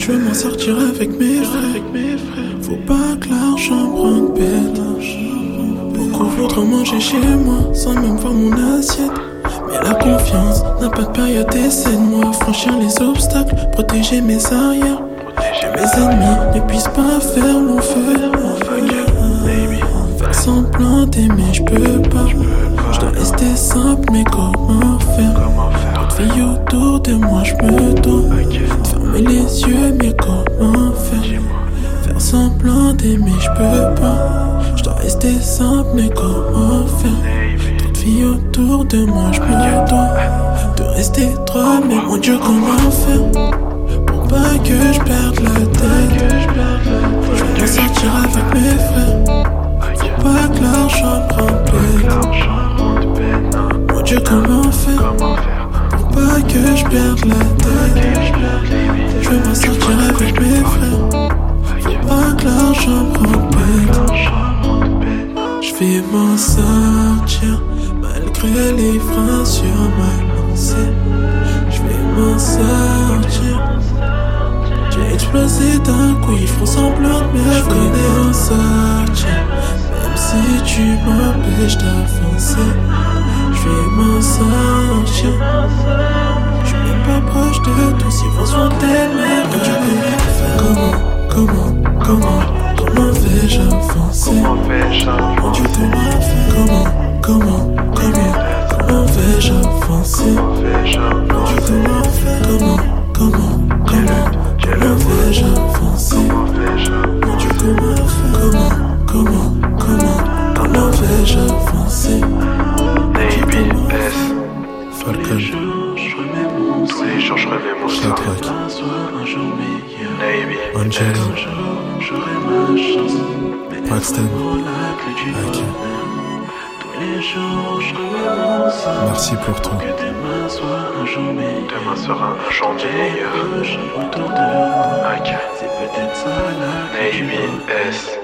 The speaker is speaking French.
Je veux m'en sortir avec mes frères. Faut pas que l'argent prenne bête. Beaucoup voudraient manger chez moi sans même voir mon assiette. Mais la confiance n'a pas de période d'essai de moi. Franchir les obstacles, protéger mes arrières. Que mes ennemis ne puissent pas faire mon feu. Faire semblant d'aimer, je peux pas. Je dois rester simple, mais comment faire? Trop de filles autour de moi, je me dois de fermer les yeux, mais comment faire? Faire semblant d'aimer, je peux pas. Je dois rester simple, mais comment faire? Trop de filles autour de moi, je me dois de rester droit, mais mon Dieu, comment faire? Pour pas que je perde la tête. Je vais m'en sortir avec mes frères. Faut pas que l'argent prenne bête. Mon Dieu, comment faire? Pour pas que je perde la tête. Je vais m'en sortir avec mes frères. Faut pas que l'argent prenne bête. Je vais m'en sortir malgré les freins sur ma lancée. Je vais m'en sortir. J'ai explosé d'un coup, ils font semblant de me connaître. Je vais m'en sortir, même si tu m'empêches d'avancer. Je vais m'en sortir. Je suis même pas proche de tous, ils vont se vanter de mes rêves. Comment vais-je avancer? Mon Dieu, comment vais-je avancer? Mon Dieu, comment vais-je avancer? Mon Dieu, comment vais-je avancer? Falcon. Tous les jours je remets mon soir. Angela. Paxton. Ok. Merci pour tout. Demain sera un jour meilleur. Ok. Navy S.